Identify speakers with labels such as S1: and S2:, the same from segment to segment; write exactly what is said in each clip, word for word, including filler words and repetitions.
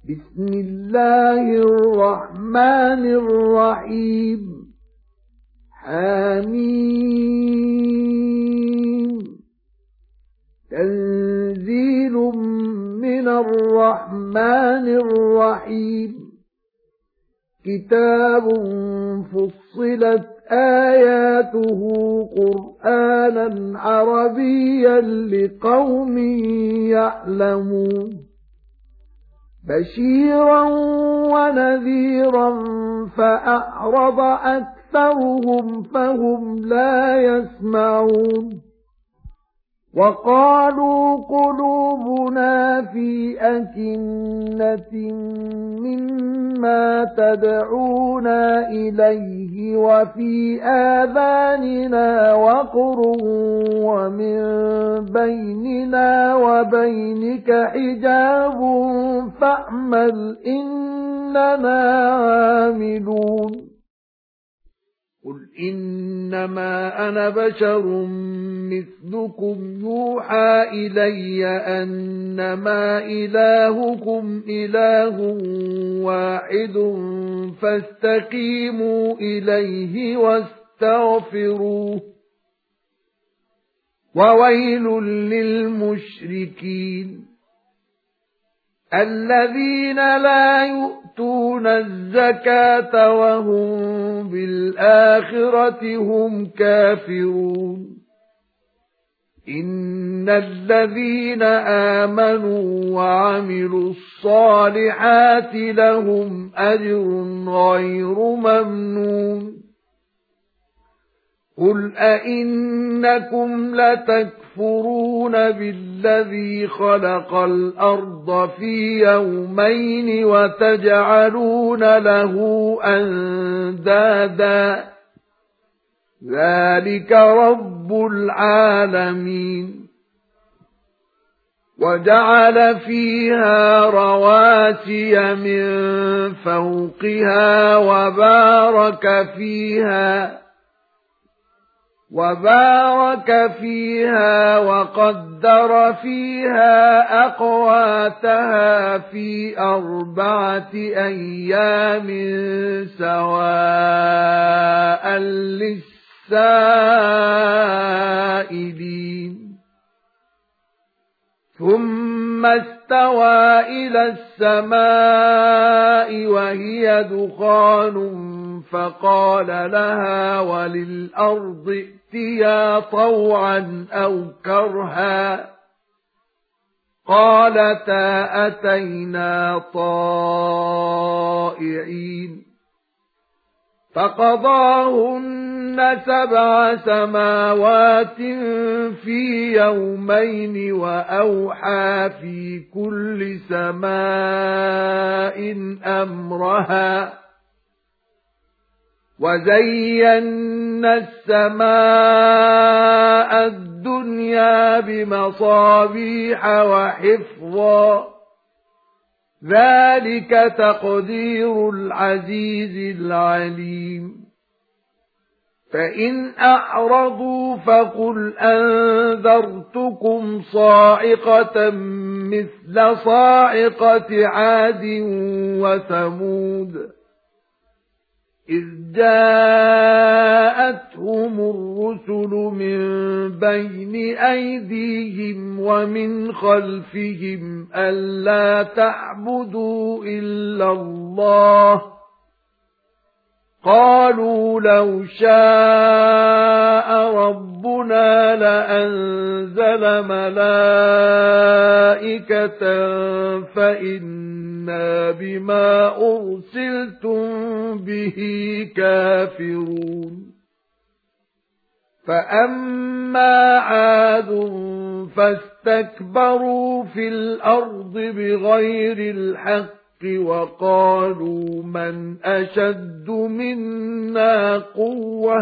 S1: بسم الله الرحمن الرحيم حميم تنزيل من الرحمن الرحيم كتاب فصلت آياته قرآنا عربيا لقوم يعلمون بشيرا ونذيرا فأعرض أكثرهم فهم لا يسمعون وقالوا قلوبنا في أكنة مما تدعونا إليه وفي آذاننا وقر ومن بيننا وبينك حجاب فاعمل إننا عاملون قل إنما أنا بشر مثلكم يوحى إلي أنما إلهكم إله واحد فاستقيموا إليه واستغفروه وويل للمشركين الذين لا يؤتون الزكاة وهم بالآخرة هم كافرون إن الذين آمنوا وعملوا الصالحات لهم أجر غير ممنون قل أئنكم لتكفرون بالذي خلق الأرض في يومين وتجعلون له أندادا ذلك رب العالمين وجعل فيها رواسي من فوقها وبارك فيها وبارك فيها وقدر فيها أقواتها في أربعة أيام سواء للسائلين ثم استوى إلى السماء وهي دخان فقال لها وللأرض ائتيا طوعا أو كرها قالتا أتينا طائعين فقضاهن سبع سماوات في يومين وأوحى في كل سماء أمرها وزينا السماء الدنيا بمصابيح وحفظا ذلك تقدير العزيز العليم فإن أعرضوا فقل أنذرتكم صاعقة مثل صاعقة عاد وثمود إذ جاءتهم الرسل من بين أيديهم ومن خلفهم ألا تعبدوا إلا الله قالوا لو شاء ربنا لأنزل ملائكة فإنا بما أرسلتم به كافرون فأما عاد فاستكبروا في الأرض بغير الحق وقالوا من أشد منا قوة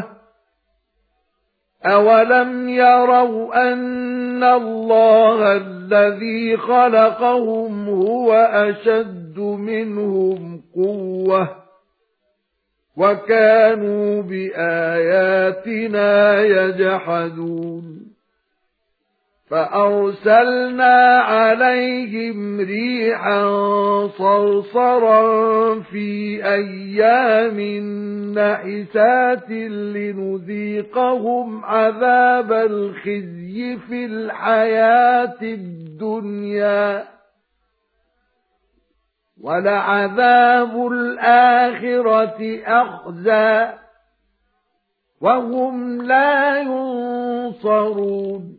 S1: أولم يروا أن الله الذي خلقهم هو أشد منهم قوة وكانوا بآياتنا يجحدون فأرسلنا عليهم ريحا صرصرا في أيام نحسات لنذيقهم عذاب الخزي في الحياة الدنيا ولعذاب الآخرة أخزى وهم لا ينصرون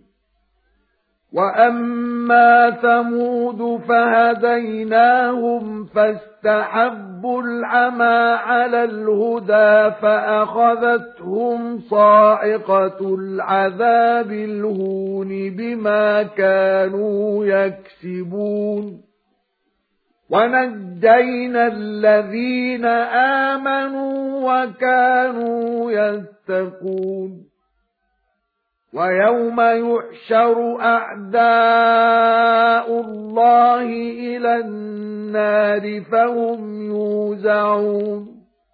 S1: وَأَمَّا ثَمُودُ فَهَدَيْنَاهُمْ فَاسْتَحَبُّوا الْعَمَى عَلَى الْهُدَى فَأَخَذَتْهُمْ صَاعِقَةُ الْعَذَابِ الْهُونِ بِمَا كَانُوا يَكْسِبُونَ وَنَجَّيْنَا الَّذِينَ آمَنُوا وَكَانُوا يَتَّقُونَ وَيَوْمَ يُحْشَرُ أَعْدَاءُ اللَّهِ إِلَى النَّارِ فَهُمْ يُوزَعُونَ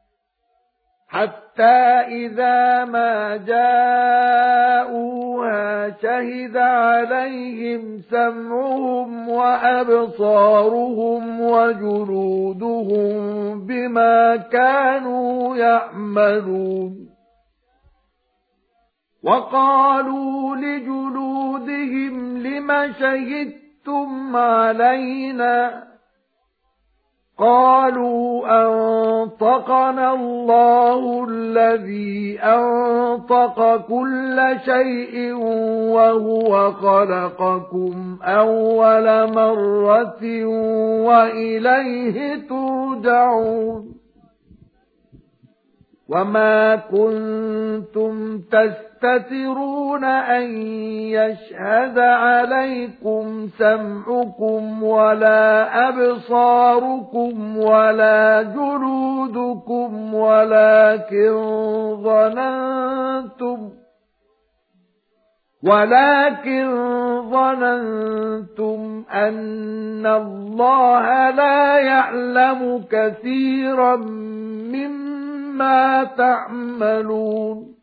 S1: حَتَّى إِذَا مَا جَاءُوهَا شَهِدَ عَلَيْهِمْ سَمْعُهُمْ وَأَبْصَارُهُمْ وَجُلُودُهُم بِمَا كَانُوا يَعْمَلُونَ وَقَالُوا لِجُلُودِهِمْ لِمَ شَهِدتُّمْ عَلَيْنَا قَالُوا أَنطَقَنَا اللَّهُ الَّذِي أَنطَقَ كُلَّ شَيْءٍ وَهُوَ خَلَقَكُمْ أَوَّلَ مَرَّةٍ وَإِلَيْهِ تُرْجَعُونَ وَمَا كُنتُمْ تَسْتَتِرُونَ أَن يَشْهَدَ عَلَيْكُمْ سَمْعُكُمْ وَلَا أَبْصَارُكُمْ وَلَا جُلُودُكُمْ وَلَكِنْ ظَنَنْتُمْ وَلَكِنْ ظَنَنْتُمْ أَنَّ اللَّهَ لَا يَعْلَمُ كَثِيرًا مِّمَّا تَعْمَلُونَ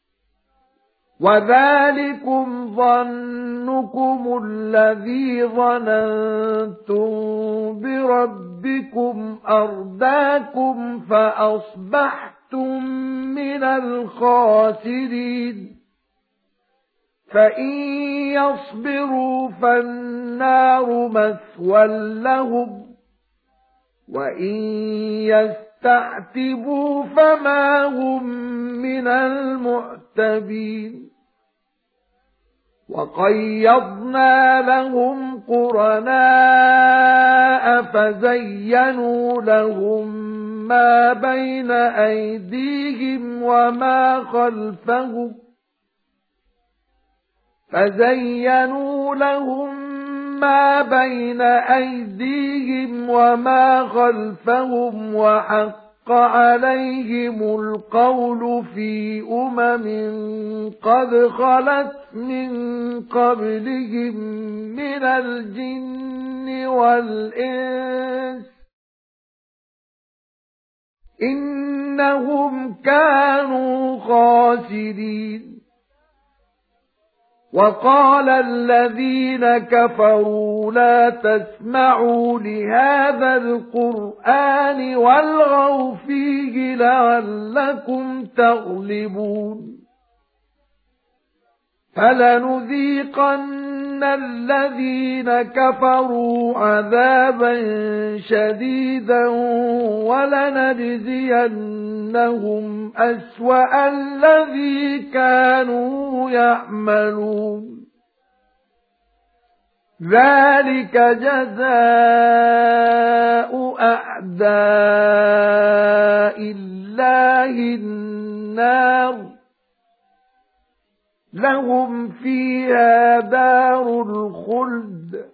S1: وَذَلِكُمْ ظَنُّكُمُ الَّذِي ظَنَنْتُمْ بِرَبِّكُمْ أَرْدَاكُمْ فَأَصْبَحْتُمْ مِنَ الْخَاسِرِينَ فَإِن يَصْبِرُوا فَالنَّارُ مَثْوًى لَّهُمْ وَإِن يَسْتَعْتِبُوا فَمَا هُمْ مِنَ الْمُعْتَبِينَ وَقَيَّضْنَا لَهُمْ قُرَنَاءَ فَزَيَّنُوا لَهُم مَّا بَيْنَ أَيْدِيهِمْ وَمَا خَلْفَهُمْ فَزَيَّنُوا لَهُم مَّا بَيْنَ أَيْدِيهِمْ وَمَا خَلْفَهُمْ وَحَقَّ عَلَيْهِمُ الْقَوْلُ فِي أُمَمٍ قَدْ خَلَتْ مِن قَبْلِهِم مِّنَ الْجِنِّ وَالْإِنسِ إِنَّهُمْ كَانُوا خَاسِرِينَ وَقَالَ الَّذِينَ كَفَرُوا لَا تَسْمَعُوا لِهَذَا الْقُرْآنِ وَالْغَوْا فِيهِ لَعَلَّكُمْ تَغْلِبُونَ فَلَنُذِيقَنَّ الَّذِينَ كَفَرُوا عَذَابًا شَدِيدًا وَلَنَجْزِيَنَّهُمْ أَسْوَأَ الَّذِي كَانُوا يَعْمَلُونَ ذَلِكَ جَزَاءُ أَعْدَاءِ اللَّهِ النَّارُ لَهُمْ فِيهَا دَارُ الْخُلْدِ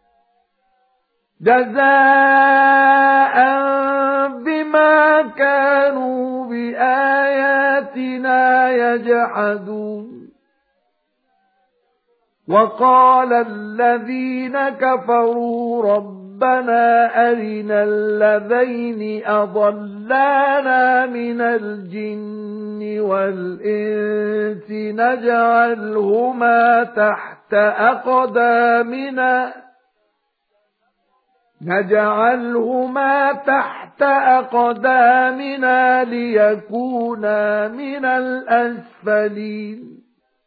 S1: جَزَاءً بِمَا كَانُوا بِآيَاتِنَا يَجْحَدُونَ وَقَالَ الَّذِينَ كَفَرُوا رَبَّنَا رَبَّنَا أَرِنَا اللَّذَيْنِ أَضَلَّانَا مِنَ الْجِنِّ وَالْإِنسِ نَجْعَلْهُمَا تَحْتَ أَقْدَامِنَا نَجْعَلْهُمَا تَحْتَ أَقْدَامِنَا لِيَكُونَا مِنَ الْأَسْفَلِينَ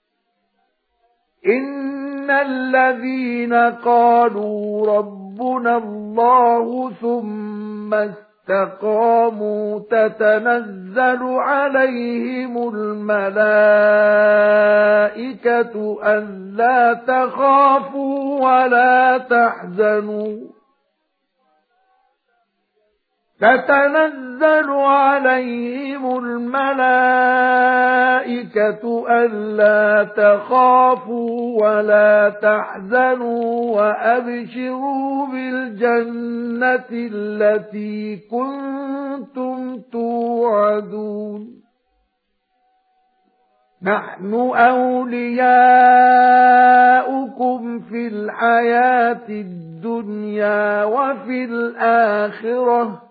S1: إِنَّ الَّذِينَ قَالُوا رَبُّنَا اللَّهُ ثُمَّ اسْتَقَامُوا تَتَنَزَّلُ عَلَيْهِمُ الْمَلَائِكَةُ أَلَّا تَخَافُوا وَلَا تَحْزَنُوا تَتَنَزَّلُ عَلَيْهِمُ الْمَلَائِكَةُ أَلَّا تَخَافُوا وَلَا تَحْزَنُوا وَأَبْشِرُوا بِالْجَنَّةِ الَّتِي كُنتُمْ تُوعَدُونَ نَحْنُ أَوْلِيَاؤُكُمْ فِي الْحَيَاةِ الدُّنْيَا وَفِي الْآخِرَةِ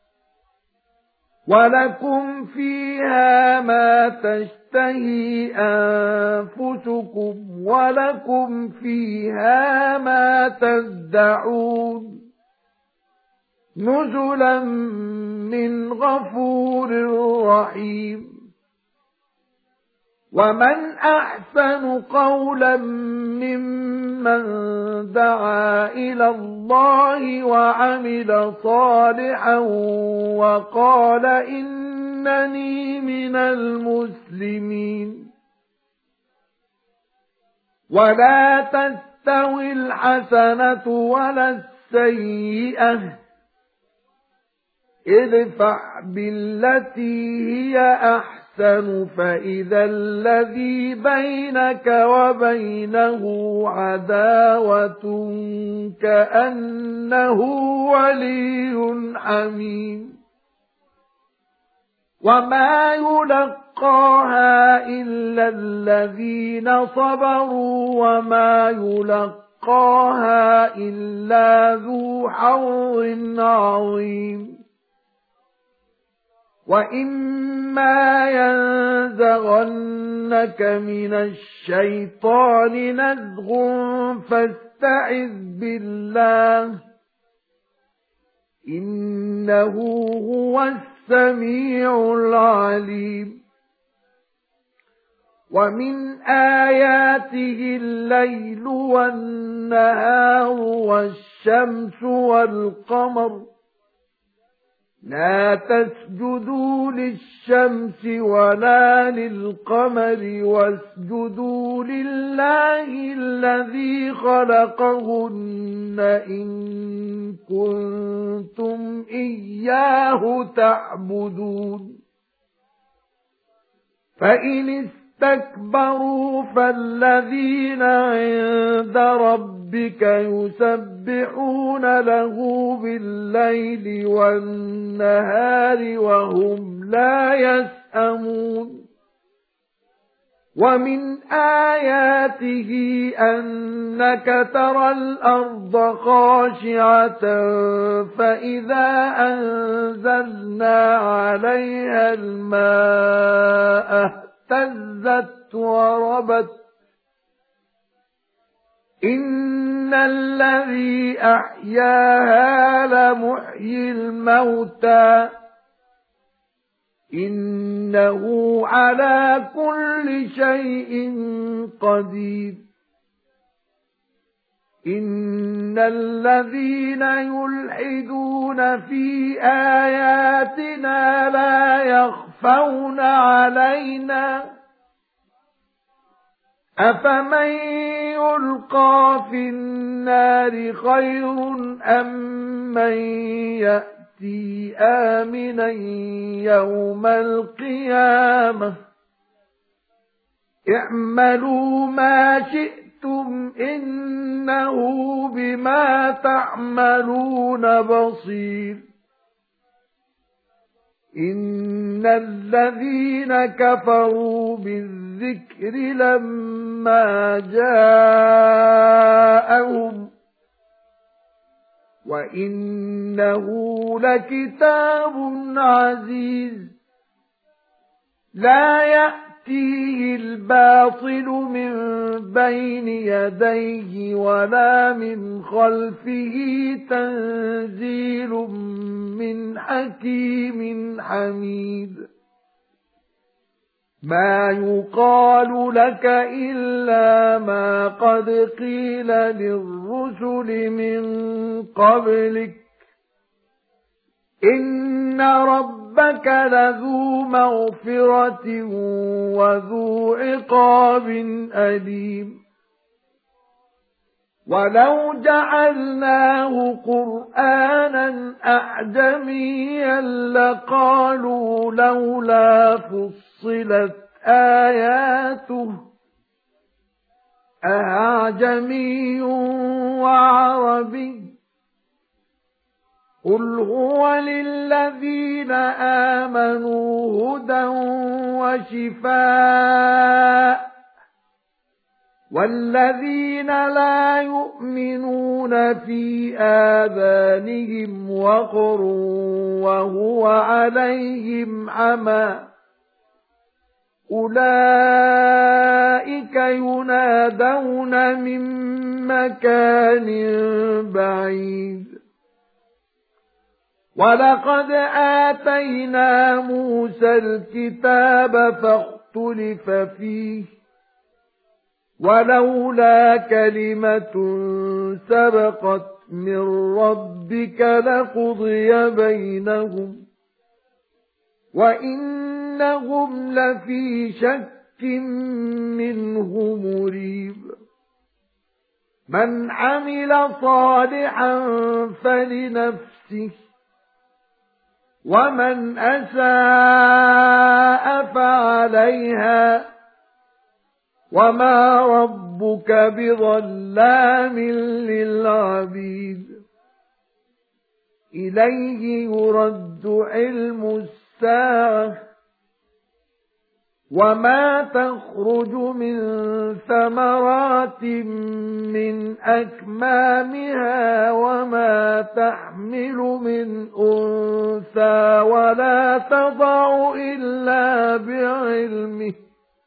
S1: وَلَكُمْ فِيهَا مَا تَشْتَهِي أَنفُسُكُمْ وَلَكُمْ فِيهَا مَا تَدَّعُونَ نُزُلًا مِنْ غَفُورٍ رَحِيمٍ وَمَنْ أَحْسَنُ قَوْلًا مِّمَّنْ دَعَا إِلَى اللَّهِ وَعَمِلَ صَالِحًا وَقَالَ إِنَّنِي مِنَ الْمُسْلِمِينَ وَلَا تَسْتَوِي الْحَسَنَةُ وَلَا السَّيِّئَةُ ادْفَعْ بِالَّتِي هِيَ أَحْسَنُ فَإِذَا الَّذِي بَيْنَكَ وَبَيْنَهُ عَدَاوَةٌ كَأَنَّهُ وَلِيٌّ حَمِيمٌ وَمَا يُلَقَّاهَا إِلَّا الَّذِينَ صَبَرُوا وَمَا يُلَقَّاهَا إِلَّا ذُو حَظٍّ عَظِيمٍ وَإِمَّا يَنزَغَنَّكَ مِنَ الشَّيْطَانِ نَزْغٌ فَاسْتَعِذْ بِاللَّهِ إِنَّهُ هُوَ السَّمِيعُ الْعَلِيمُ وَمِنْ آيَاتِهِ اللَّيْلُ وَالنَّهَارُ وَالشَّمْسُ وَالْقَمَرُ لَا تَسْجُدُوا لِلشَّمْسِ وَلَا لِلْقَمَرِ وَاسْجُدُوا لِلَّهِ الَّذِي خَلَقَهُنَّ إِن كُنتُمْ إِيَّاهُ تَعْبُدُونَ فَإِنِ اسْتَكْبَرُوا فَالَّذِينَ عِندَ رَبِّكَ يُسَبِّحُونَ لَهُ بِاللَّيْلِ وَالنَّهَارِ وَهُمْ لَا يَسْأَمُونَ وَمِنْ آيَاتِهِ أَنَّكَ تَرَى الْأَرْضَ خَاشِعَةً فَإِذَا أَنزَلْنَا عَلَيْهَا الْمَاءَ اهْتَزَّتْ وَرَبَتْ إِنَّ الَّذِي أَحْيَاهَا لَمُحْيِي الْمَوْتَى إِنَّهُ عَلَى كُلِّ شَيْءٍ قَدِيرٌ إِنَّ الَّذِينَ يُلْحِدُونَ فِي آيَاتِنَا لَا يَخْفَوْنَ عَلَيْنَا أَفَمَن يُلْقَى فِي النَّارِ خَيْرٌ أَمْ مَّن يَأْتِي آمِنًا يَوْمَ الْقِيَامَةِ اعْمَلُوا مَا شِئْتُمْ إِنَّهُ بِمَا تَعْمَلُونَ بَصِيرٌ إِنَّ الَّذِينَ كَفَرُوا بِالذِّكْرِ لَمَّا جَاءَهُمْ وَإِنَّهُ لَكِتَابٌ عَزِيزٌ لَا يَأْتِيهِ الْبَاطِلُ مِنْ بَيْنِ يَدَيْهِ وَلَا مِنْ خَلْفِهِ تَنزِيلٌ مِنْ حَكِيمٍ حَمِيدٍ مَا يُقَالُ لَكَ إِلَّا مَا قَدْ قِيلَ لِلرُّسُلِ مِنْ قَبْلِكَ إِنَّ رَبَّكَ لَذُو مَغْفِرَةٍ وَذُو عِقَابٍ أَلِيمٍ وَلَوْ جَعَلْنَاهُ قُرْآنًا أَعْجَمِيًّا لَقَالُوا لَوْلَا فُصِّلَتْ آيَاتُهُ أَأَعْجَمِيٌّ وَعَرَبِيٌّ قُلْ هُوَ لِلَّذِينَ آمَنُوا هُدًى وَشِفَاءٌ وَالَّذِينَ لَا يُؤْمِنُونَ فِي آذَانِهِمْ وَقْرٌ وَهُوَ عَلَيْهِمْ عَمًى أُولَئِكَ يُنَادَوْنَ مِن مَّكَانٍ بَعِيدٍ وَلَقَدْ آتَيْنَا مُوسَى الْكِتَابَ فَاخْتُلِفَ فِيهِ وَلَوْلَا كَلِمَةٌ سَبَقَتْ مِنْ رَبِّكَ لَقُضِيَ بَيْنَهُمْ وَإِنَّهُمْ لَفِي شَكٍّ مِّنْهُ مُرِيبٍ مَنْ عَمِلَ صَالِحًا فَلِنَفْسِهِ وَمَنْ أَسَاءَ فَعَلَيْهَا وَمَا رَبُّكَ بِظَلَّامٍ لِلْعَبِيدِ إِلَيْهِ يُرَدُّ عِلْمُ السَّاعَةِ وَمَا تَخْرُجُ مِنْ ثَمَرَاتٍ مِنْ أَكْمَامِهَا وَمَا تَحْمِلُ مِنْ أُنثَى وَلَا تَضَعُ إِلَّا بِعِلْمِهِ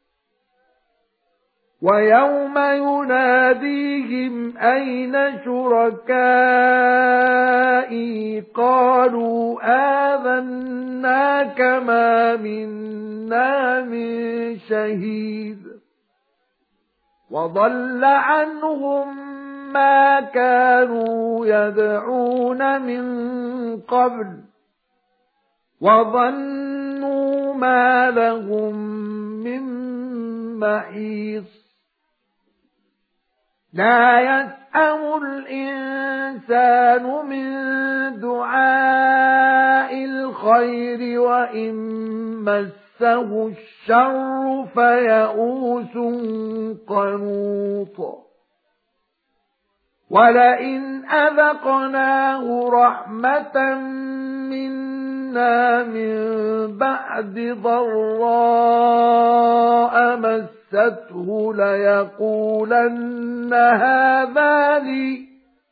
S1: وَيَوْمَ يُنَادِيهِمْ أَيْنَ شُرَكَائِي قَالُوا آذَنَّاكَ مَا مِنَّا مِن شَهِيدٍ وَضَلَّ عَنْهُمْ مَا كَانُوا يَدْعُونَ مِن قَبْلُ وَظَنُّوا مَا لَهُم مِّن مَّحِيصٍ لَا يَسْأَمُ الْإِنسَانُ مِن دُعَاءِ الْخَيْرِ وَإِن مَّسَّهُ الشَّرُّ فَيَئُوسٌ قَنُوطٌ وَلَئِنْ أَذَقْنَاهُ رَحْمَةً مِنَّا مِن بَعْدِ ضَرَّاءٍ مَسَّتْهُ لَيَقُولَنَّ هَذَا لِي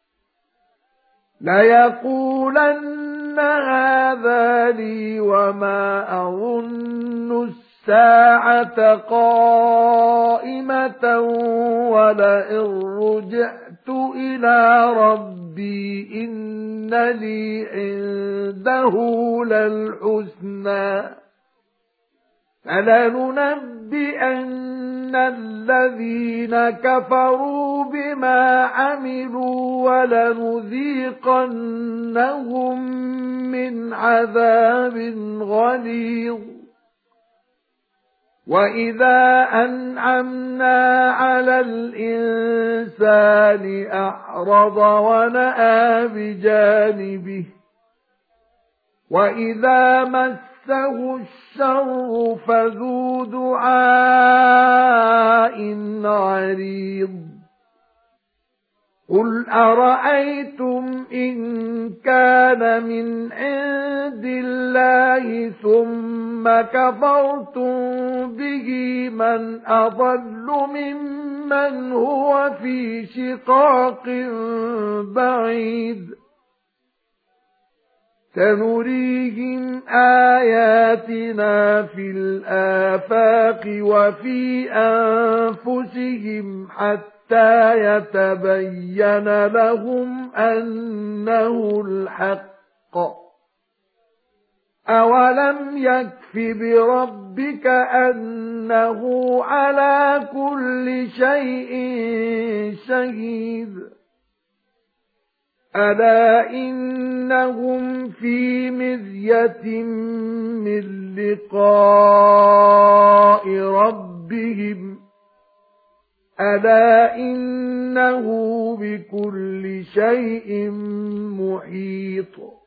S1: لَيَقُولَنَّ هَذَا لِي وَمَا أَظُنُّ السَّاعَةَ قَائِمَةً وَلَئِن رُّجِعْتُ إِلَى رَبِّي إِنَّ لِي عِندَهُ لَلْحُسْنَى فَلَنُنَبِّئَنَّ الَّذِينَ كَفَرُوا بِمَا عَمِلُوا وَلَنُذِيقَنَّهُم مِّنْ عَذَابٍ غَلِيظٍ وَإِذَا أَنْعَمْنَا عَلَى الْإِنسَانِ أَعْرَضَ وَنَأَىٰ بِجَانِبِهِ وَإِذَا مَسَّهُ الشَّرُّ فَذُو دُعَاءٍ عَرِيضٍ قُلْ أَرَأَيْتُمْ إِنْ كَانَ مِنْ عِندِ اللَّهِ ثُمَّ كَفَرْتُمْ بِهِ مَنْ أَضَلُّ مِمَّنْ هُوَ فِي شِقَاقٍ بَعِيدٍ سنريهم آياتنا في الآفاق وفي أنفسهم حتى يتبين لهم أنه الحق أولم يكف بربك أنه على كل شيء شهيد ألا إنهم في مرية من لقاء ربهم ألا إنه بكل شيء محيط